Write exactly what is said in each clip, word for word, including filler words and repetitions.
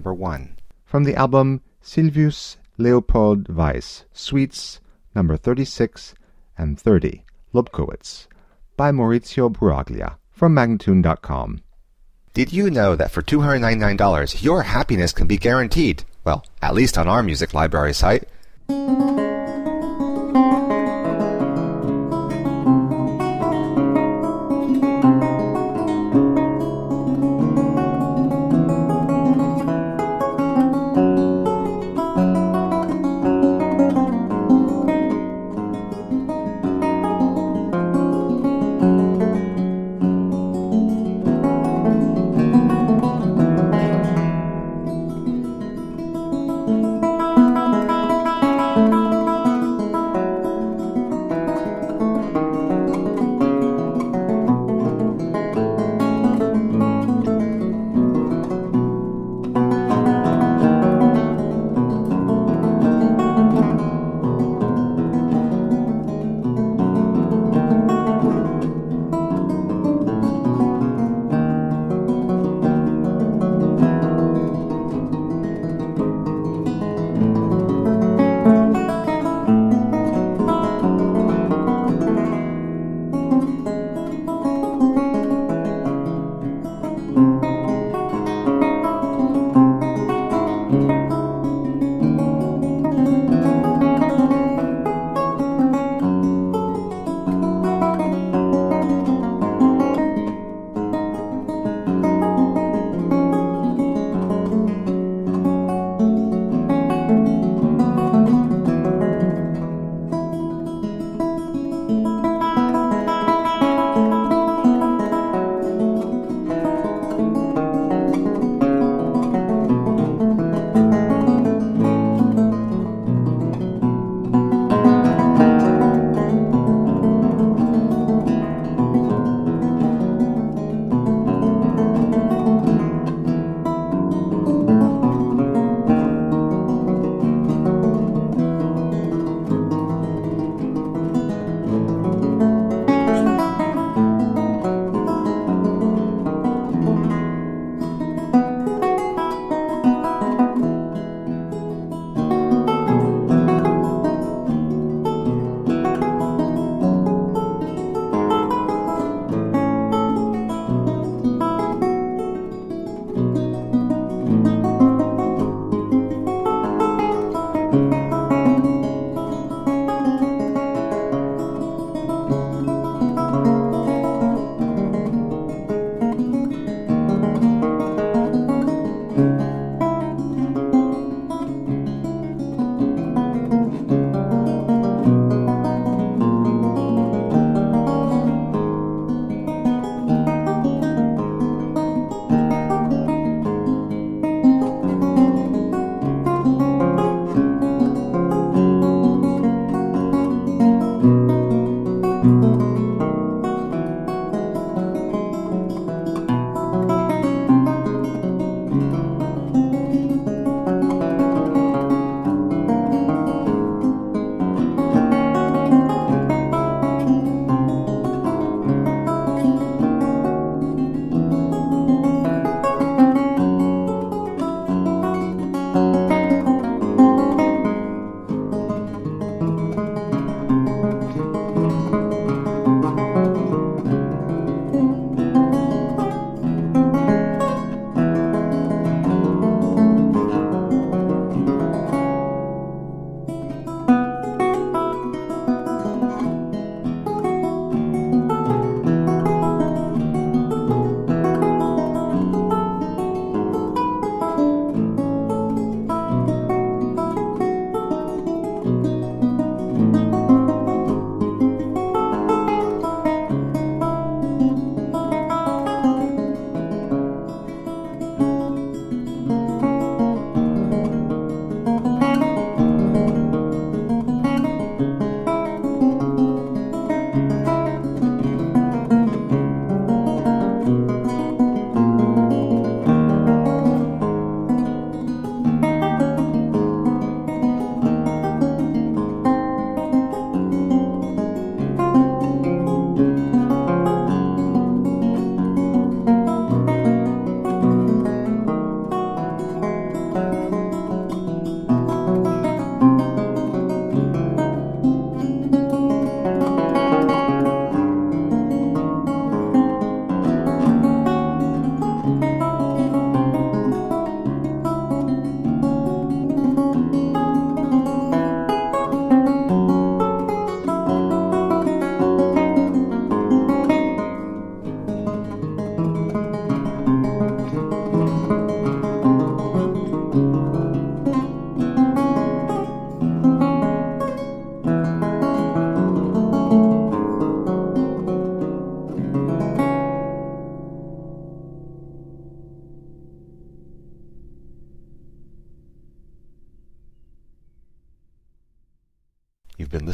number one. From the album Silvius Leopold Weiss, Suites number thirty-six and thirty, Lobkowitz, by Maurizio Brugaglia, from Magnatune dot com. Did you know that for two hundred ninety-nine dollars your happiness can be guaranteed? Well, at least on our music library site.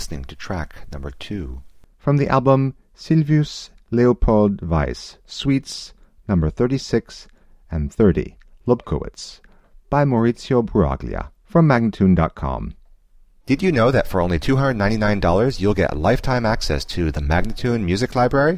listening to track number two. From the album Silvius Leopold Weiss, Suites number thirty-six and thirty, Lobkowitz, by Maurizio Brugaglia, from Magnatune dot com. Did you know that for only two hundred ninety-nine dollars you'll get lifetime access to the Magnatune Music Library?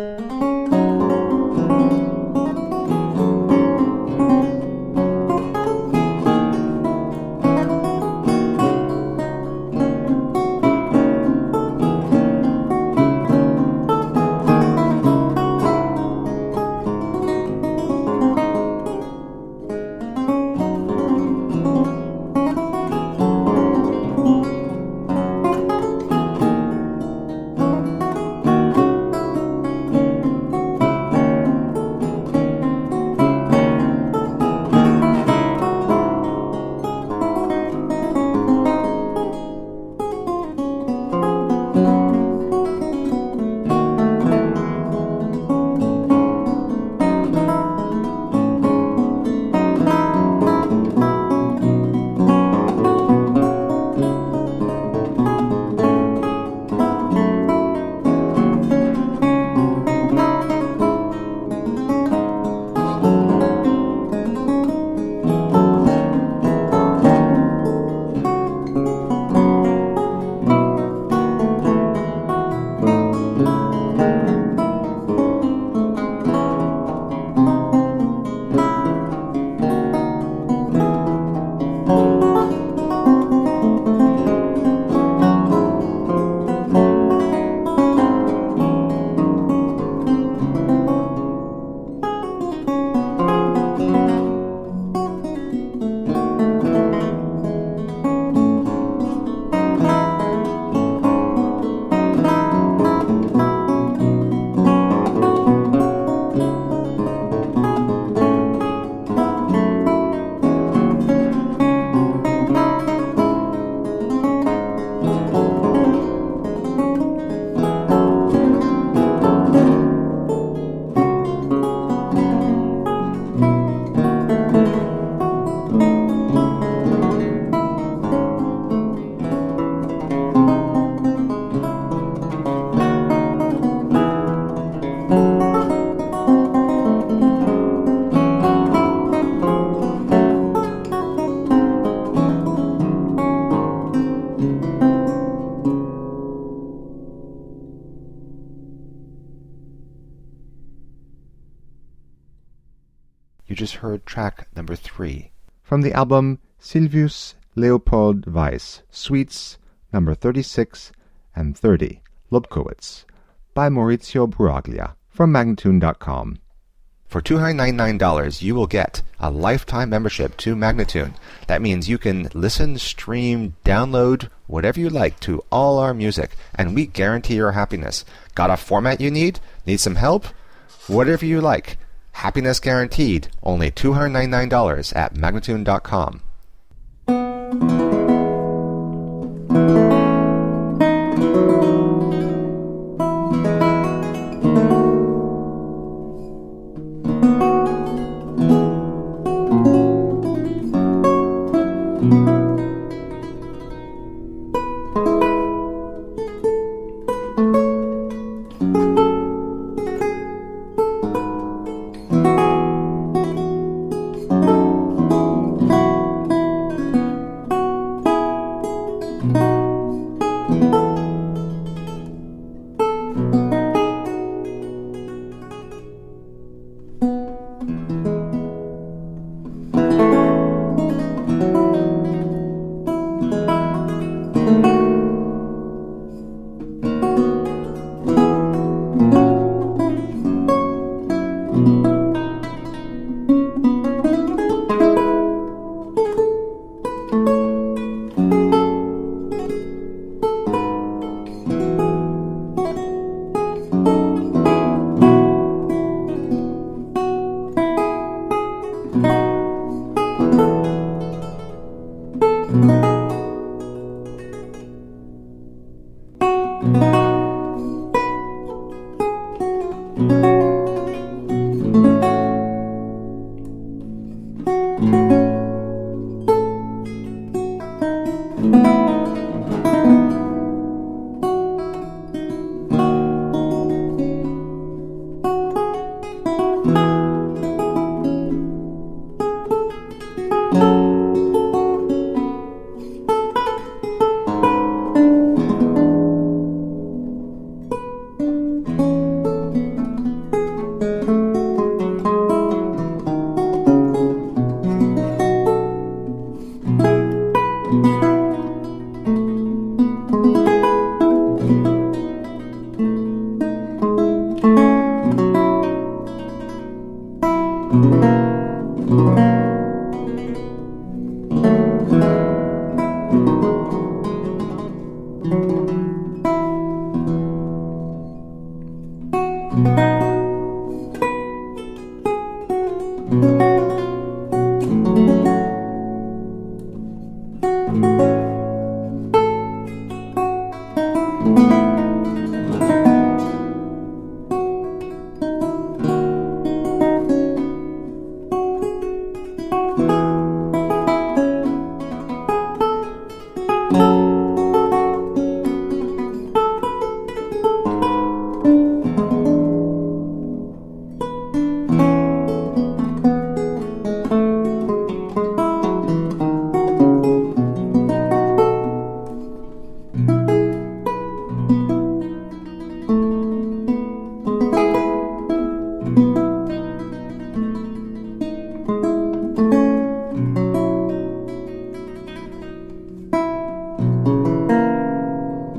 You just heard track number three. From the album Silvius Leopold Weiss, Suites number thirty-six and thirty, Lobkowitz, by Maurizio Brugaglia, from Magnatune dot com. For two hundred ninety-nine dollars you will get a lifetime membership to Magnatune. That means you can listen, stream, download, whatever you like to all our music, and we guarantee your happiness. Got a format you need? Need some help? Whatever you like. Happiness guaranteed. Only two hundred ninety-nine dollars at Magnatune dot com.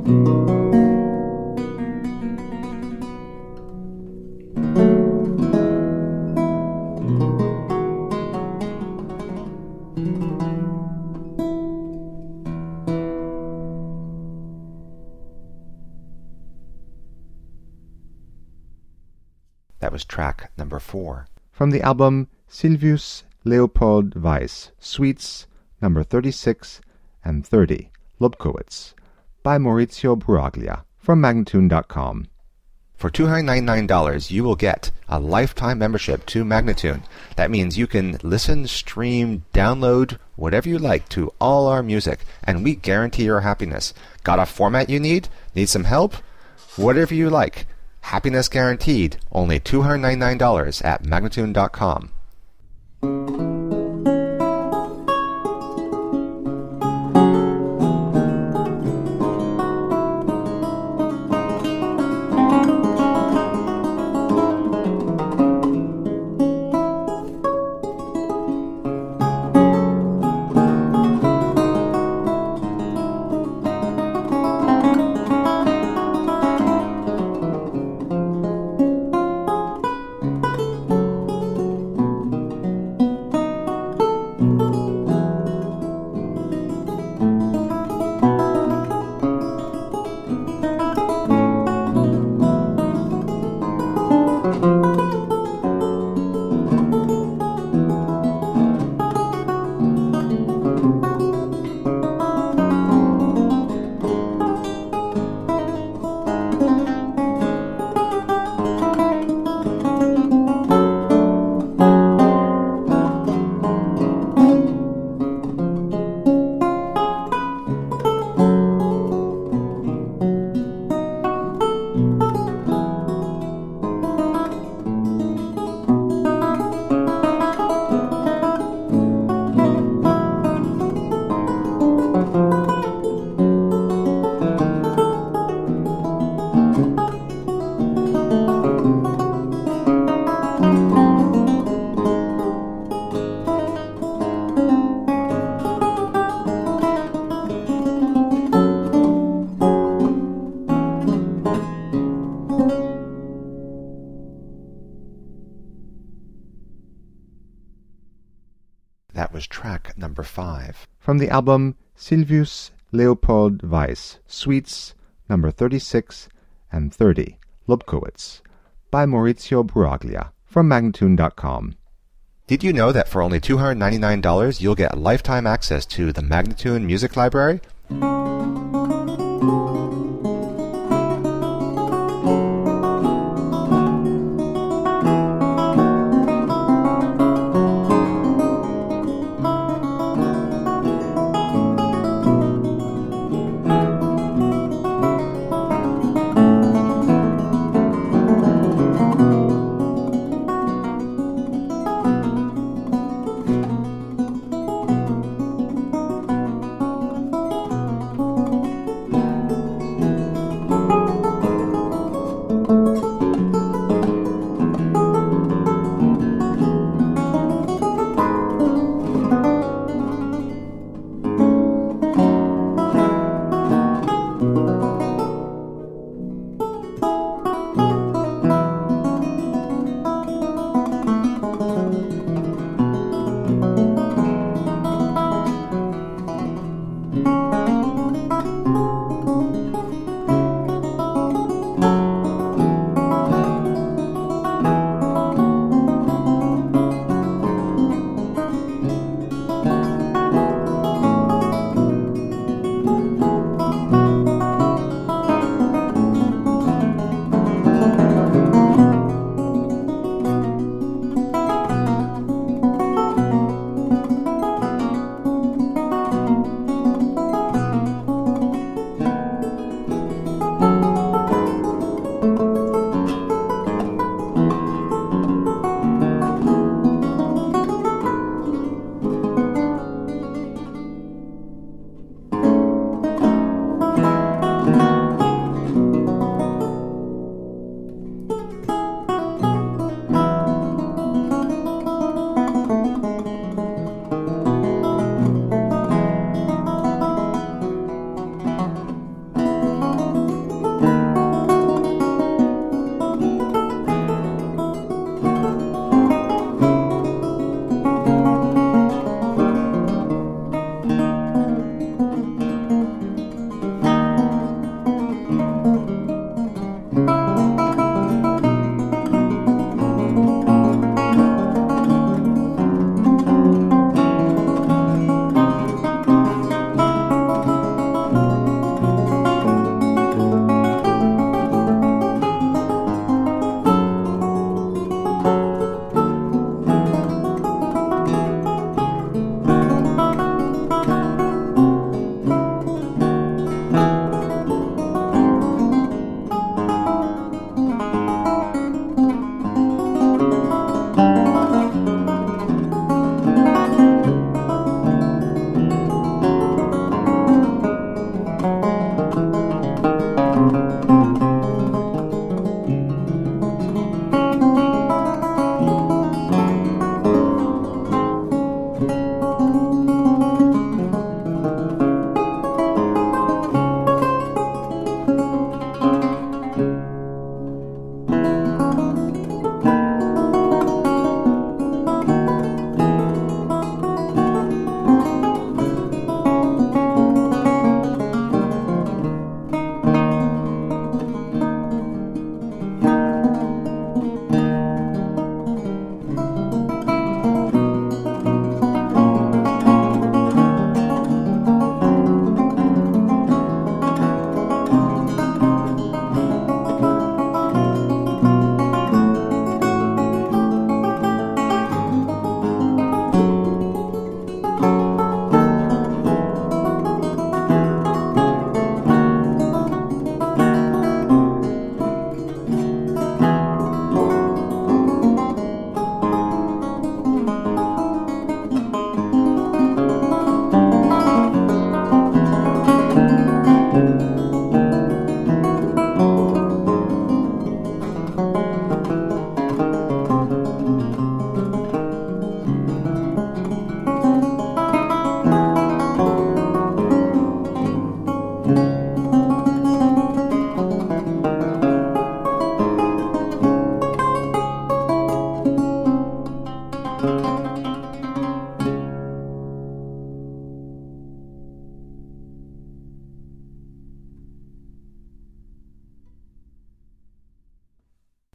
That was track number four. From the album Silvius Leopold Weiss, Suites number thirty-six and thirty, Lobkowitz, by Maurizio Brugaglia, from Magnatune dot com. For two hundred ninety-nine dollars, you will get a lifetime membership to Magnatune. That means you can listen, stream, download, whatever you like to all our music, and we guarantee your happiness. Got a format you need? Need some help? Whatever you like. Happiness guaranteed. Only two hundred ninety-nine dollars at Magnatune dot com. That was track number five. From the album Silvius Leopold Weiss, Suites number thirty-six and thirty, Lobkowitz, by Maurizio Brugaglia, from Magnatune dot com. Did you know that for only two hundred ninety-nine dollars you'll get lifetime access to the Magnatune Music Library?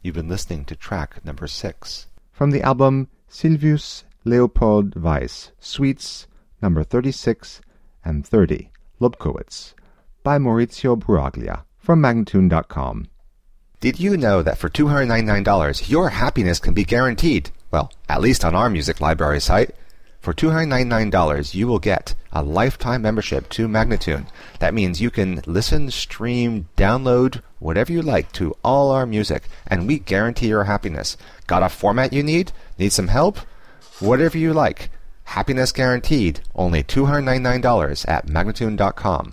You've been listening to track number six. From the album Silvius Leopold Weiss, Suites number thirty-six and thirty, Lobkowitz, by Maurizio Brugaglia, from Magnatune dot com. Did you know that for two hundred ninety-nine dollars your happiness can be guaranteed? Well, at least on our music library site. For two hundred ninety-nine dollars you will get a lifetime membership to Magnatune. That means you can listen, stream, download, whatever you like to all our music, and we guarantee your happiness. Got a format you need? Need some help? Whatever you like. Happiness guaranteed. Only two hundred ninety-nine dollars at Magnatune dot com.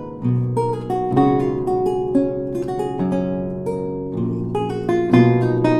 Thank you.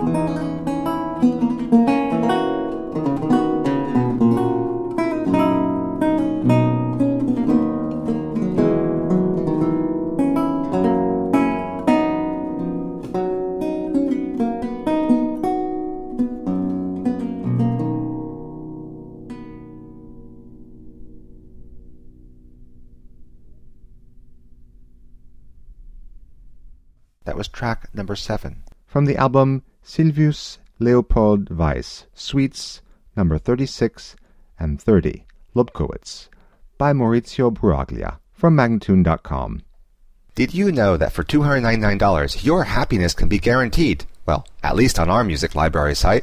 That was track number seven. From the album Silvius Leopold Weiss, Suites number thirty-six and thirty, Lobkowitz, by Maurizio Brugaglia, from Magnatune dot com. Did you know that for two hundred ninety-nine dollars your happiness can be guaranteed? Well, at least on our music library site.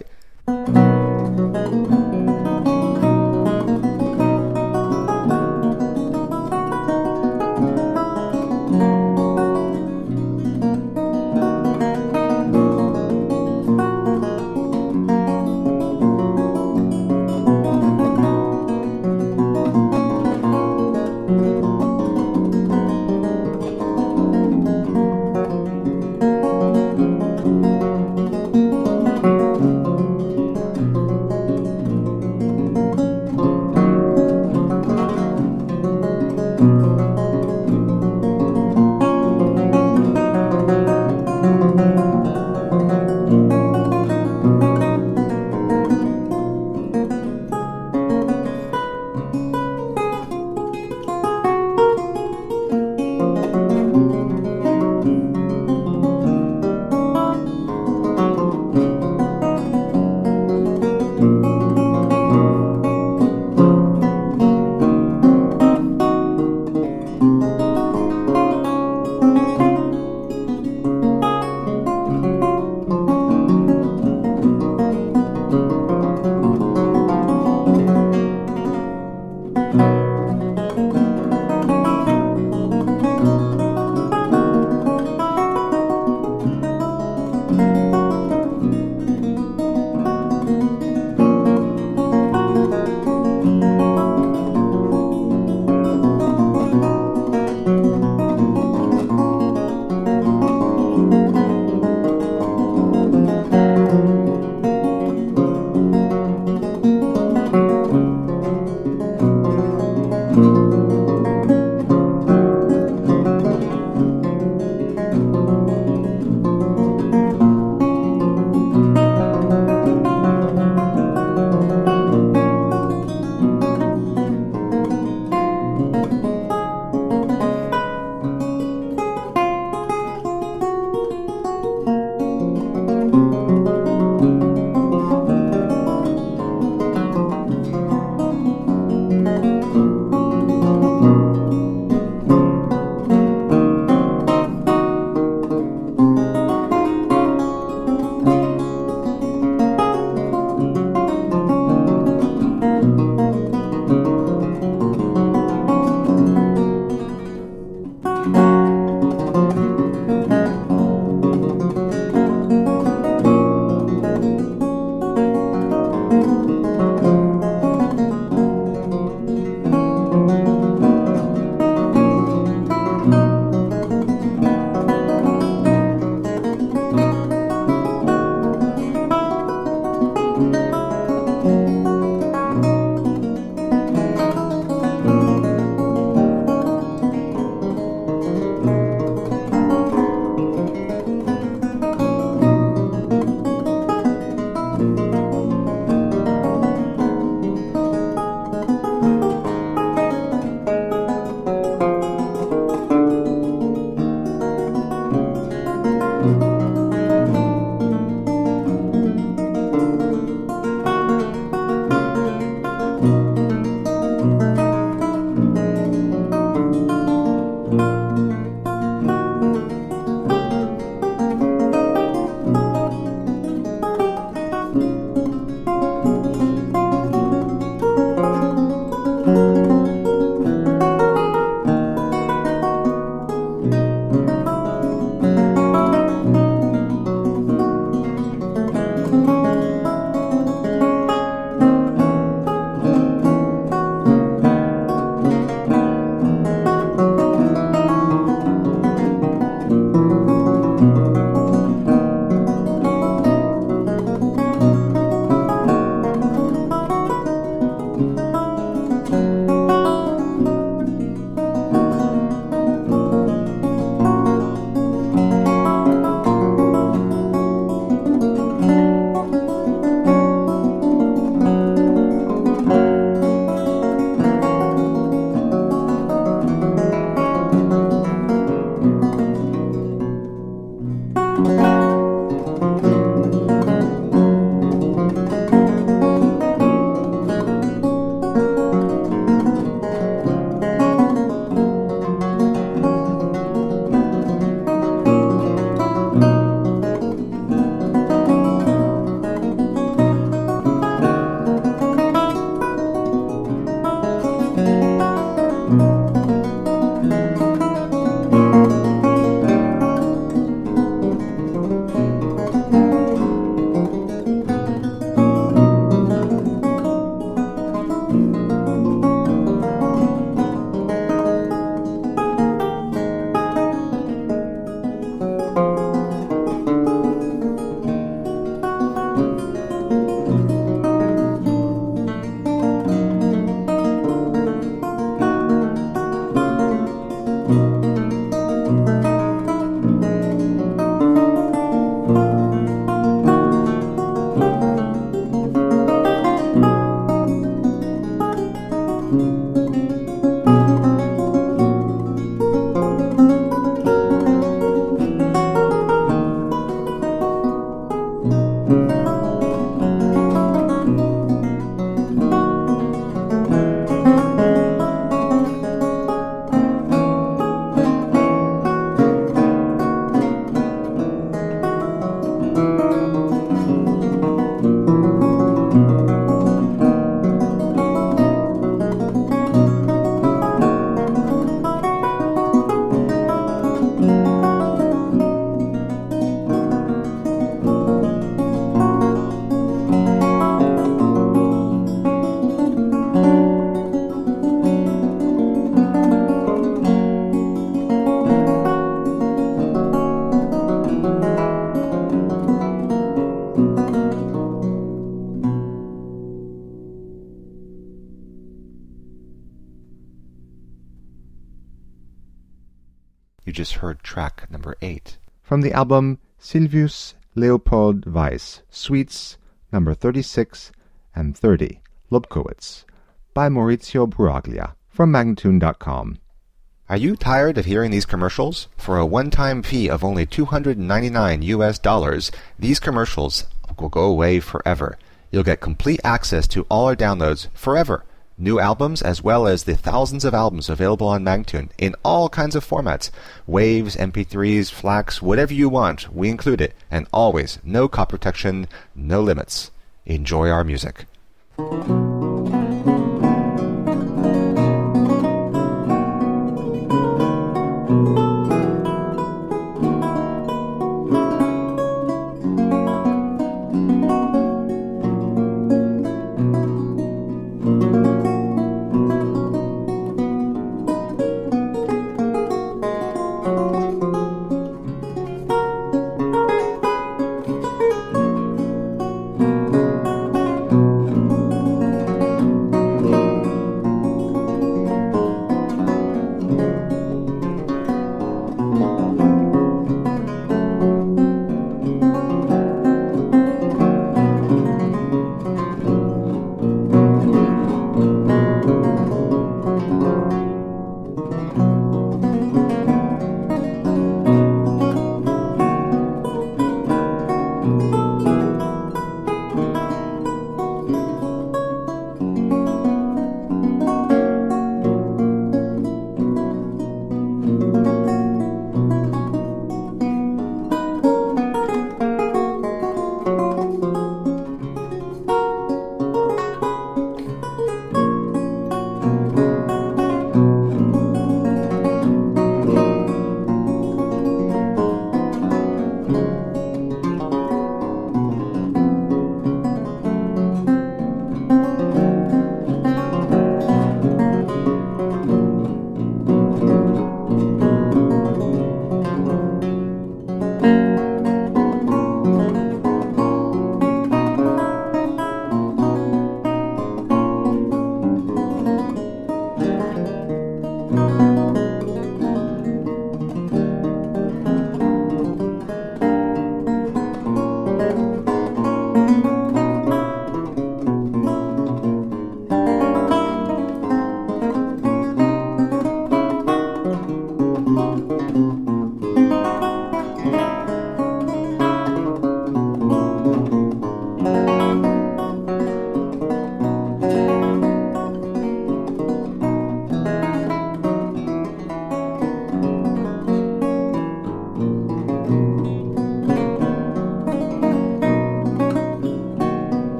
just heard track number eight. From the album Silvius Leopold Weiss, Suites number thirty-six and thirty, Lobkowitz, by Maurizio Brugaglia from Magnatune dot com. Are you tired of hearing these commercials? For a one-time fee of only two hundred ninety-nine U S dollars, these commercials will go away forever. You'll get complete access to all our downloads forever. New albums as well as the thousands of albums available on Magnatune in all kinds of formats. Waves, M P threes, FLACs, whatever you want, we include it. And always, no copy protection, no limits. Enjoy our music.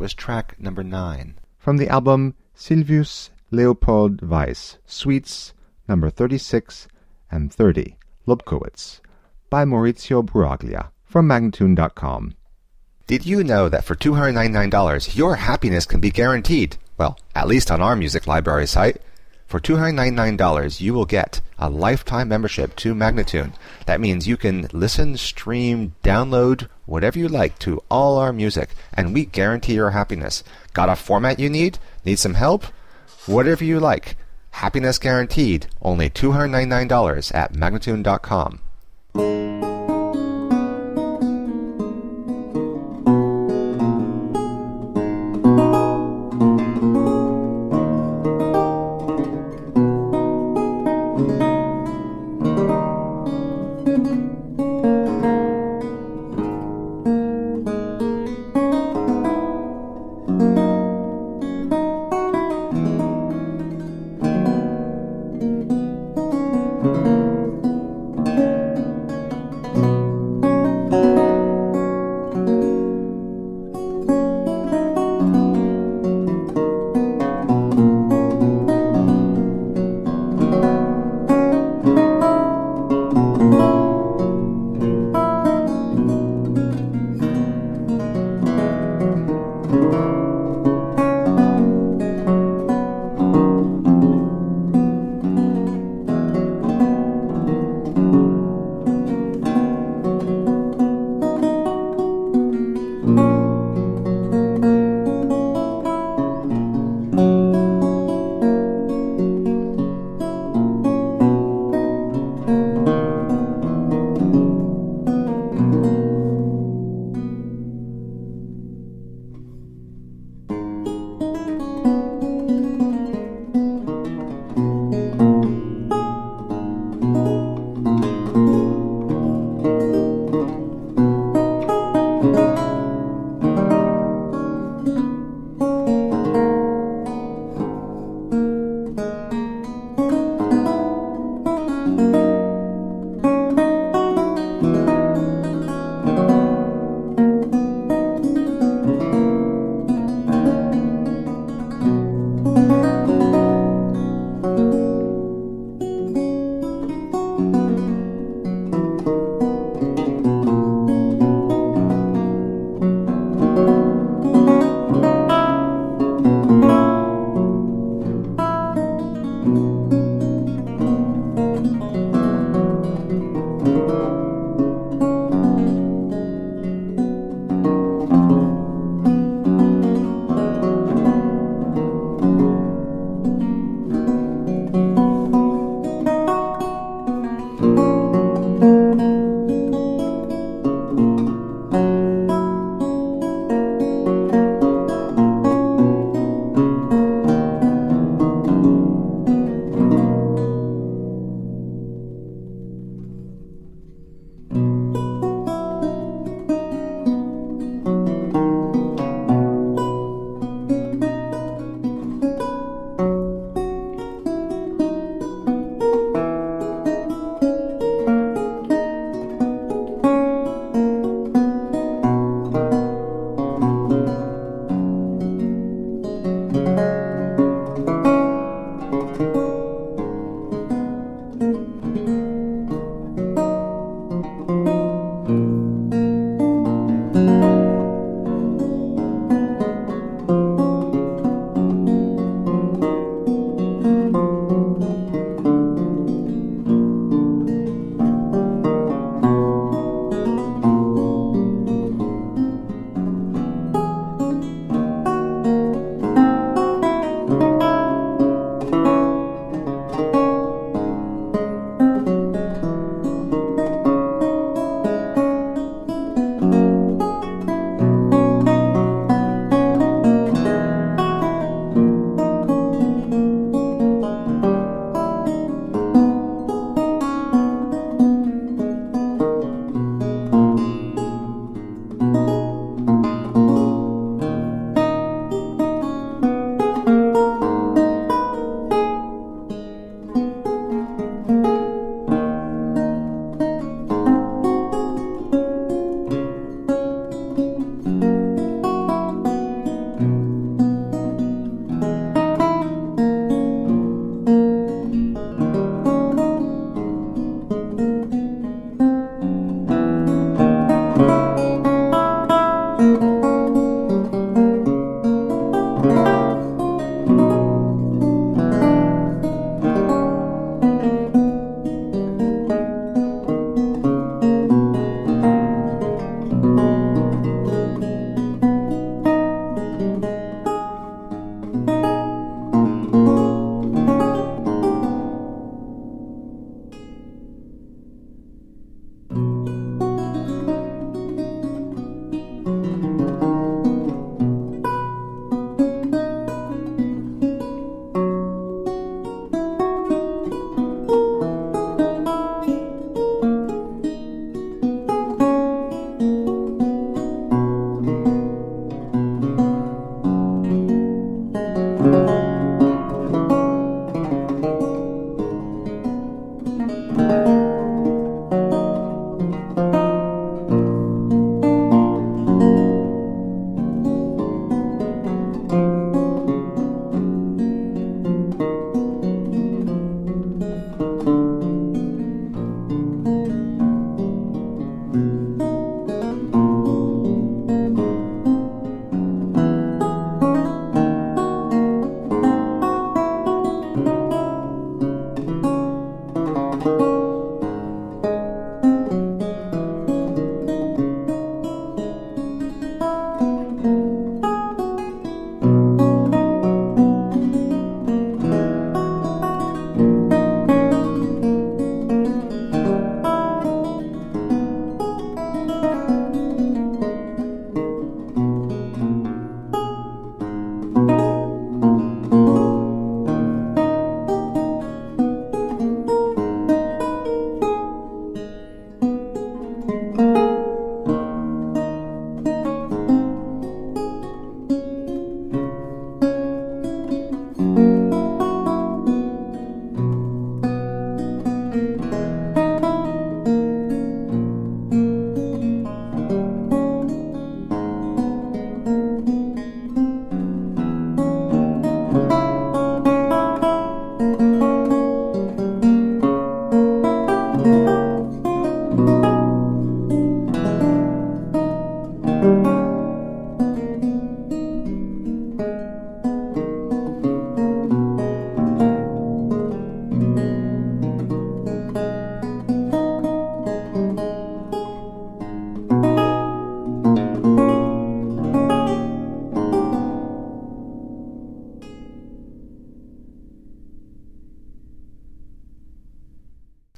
was track number nine. From the album Silvius Leopold Weiss, Suites number thirty-six and thirty, Lobkowitz, by Maurizio Brugaglia from Magnatune dot com. Did you know that for two hundred ninety-nine dollars your happiness can be guaranteed? Well, at least on our music library site. For two hundred ninety-nine dollars you will get a lifetime membership to Magnatune. That means you can listen, stream, download, whatever you like to all our music, and we guarantee your happiness. Got a format you need? Need some help? Whatever you like. Happiness guaranteed. Only two hundred ninety-nine dollars at Magnatune dot com.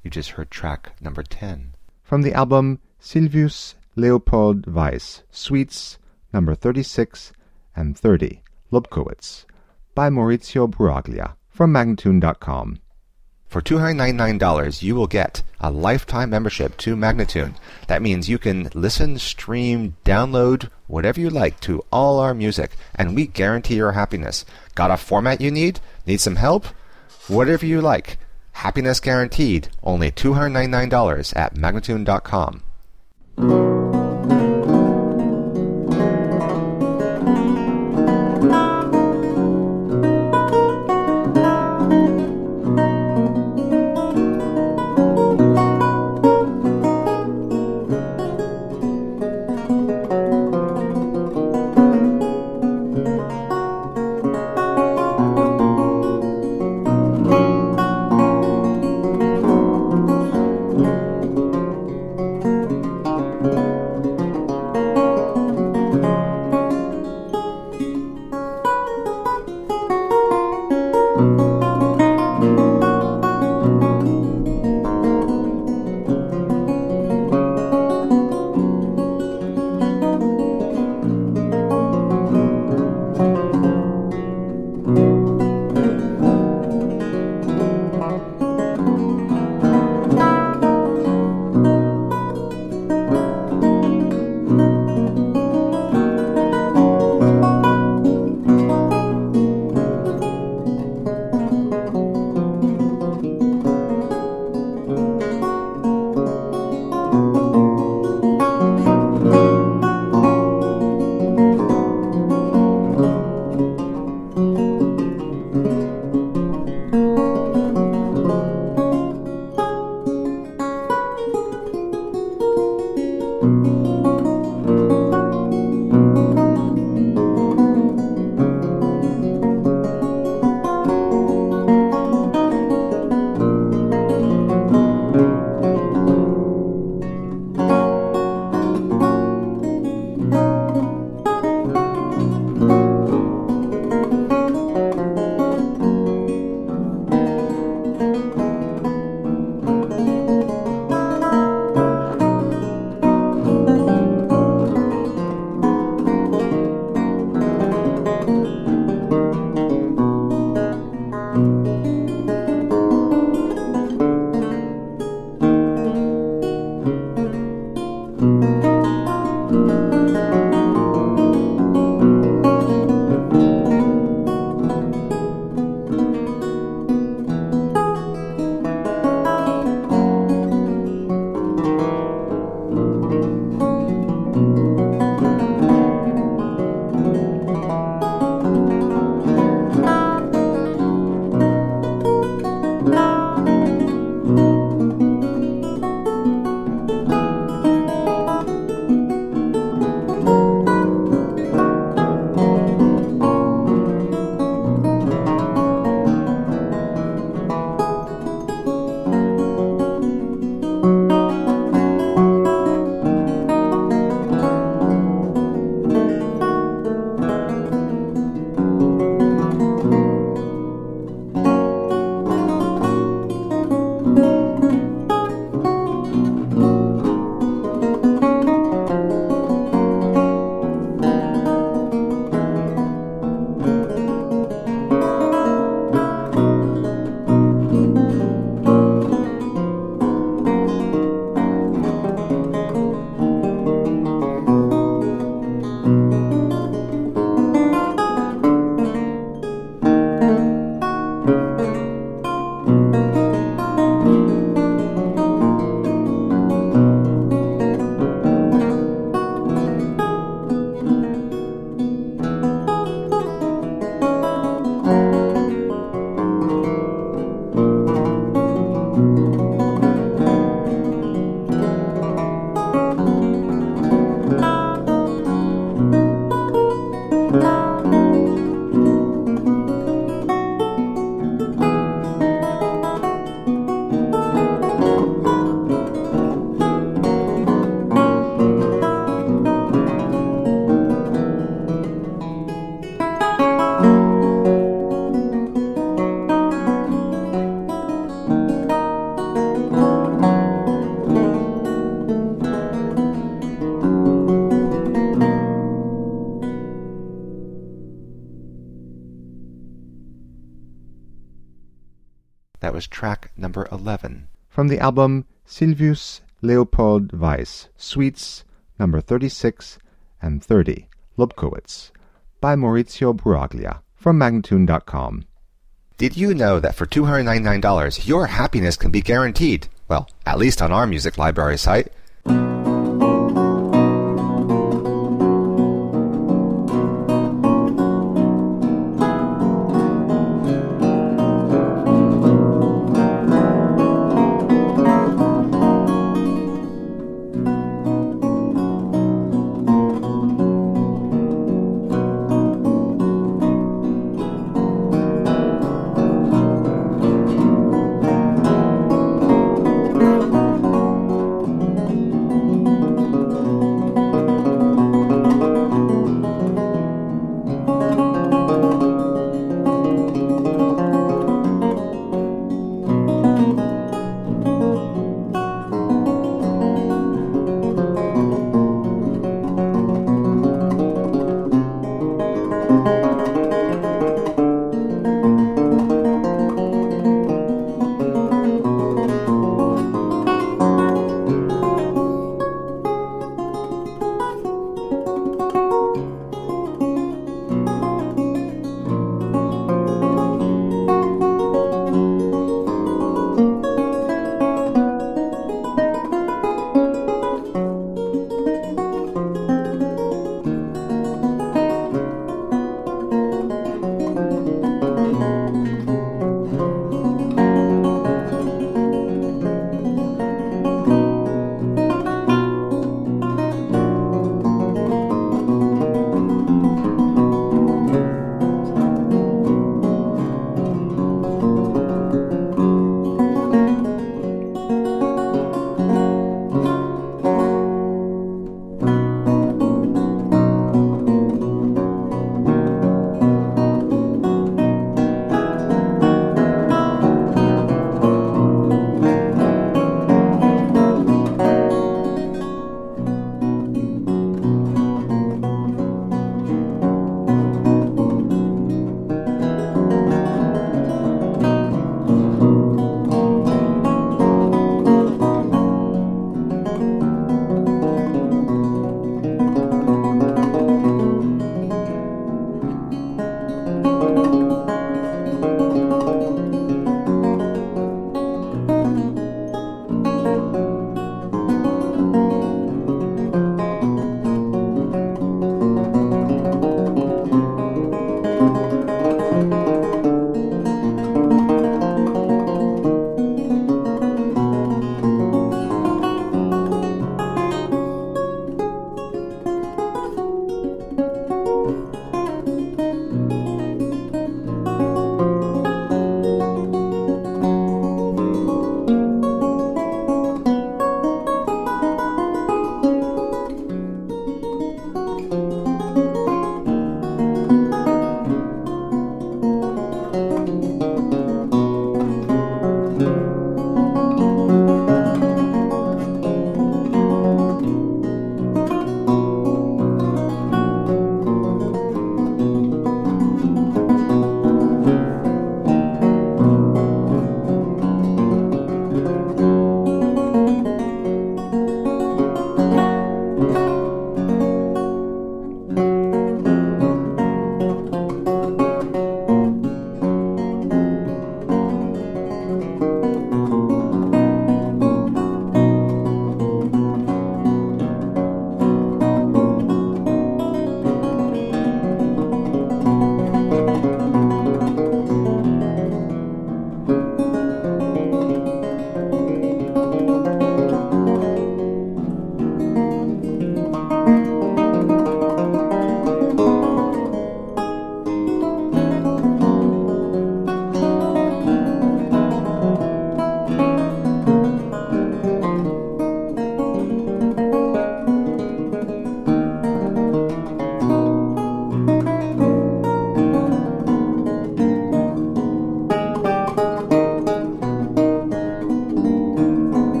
You just heard track number ten. From the album Silvius Leopold Weiss, Suites number thirty-six and thirty, Lobkowitz, by Maurizio Brugaglia from Magnatune dot com. For two hundred ninety-nine dollars, you will get a lifetime membership to Magnatune. That means you can listen, stream, download, whatever you like to all our music, and we guarantee your happiness. Got a format you need? Need some help? Whatever you like. Happiness guaranteed. Only two hundred ninety-nine dollars at Magnatune dot com. That was track number eleven. From the album Silvius Leopold Weiss, Suites number thirty-six and thirty, Lobkowitz, by Maurizio Brugaglia from Magnatune dot com. Did you know that for two hundred ninety-nine dollars your happiness can be guaranteed? Well, at least on our music library site.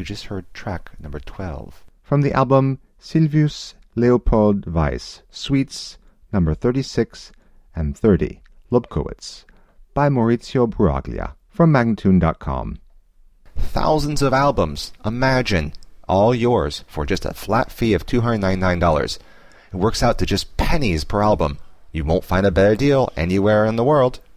just heard track number twelve. From the album Silvius Leopold Weiss, Suites number thirty-six and thirty, Lobkowitz, by Maurizio Brugaglia, from Magnatune dot com. Thousands of albums, imagine, all yours for just a flat fee of two hundred ninety-nine dollars. It works out to just pennies per album. You won't find a better deal anywhere in the world.